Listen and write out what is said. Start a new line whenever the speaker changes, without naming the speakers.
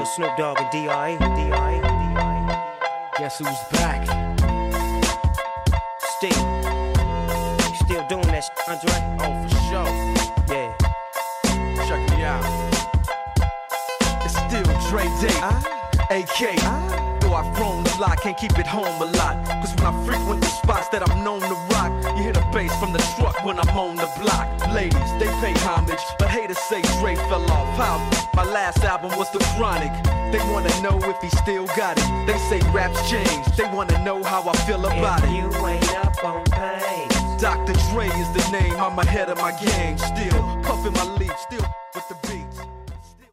Snoop Dogg and D.I.
Guess who's back?
Still doing that shit, Andre?
Oh, for sure.
Yeah.
Check me out. It's still Dre Day, AK. Though I've grown a lot, can't keep it home a lot. Cause when I frequent the spots that I'm known to rock, you hear the bass from the truck when I'm on the block. Ladies, they pay homage, but haters say Dre fell off. How? My last album was The Chronic. They wanna know if he still got it. They say raps changed, they wanna know how I feel about
If
it.
you ain't up on pain,
Dr. Dre is the name, I'm ahead of my gang. Still puffin' my leaf, still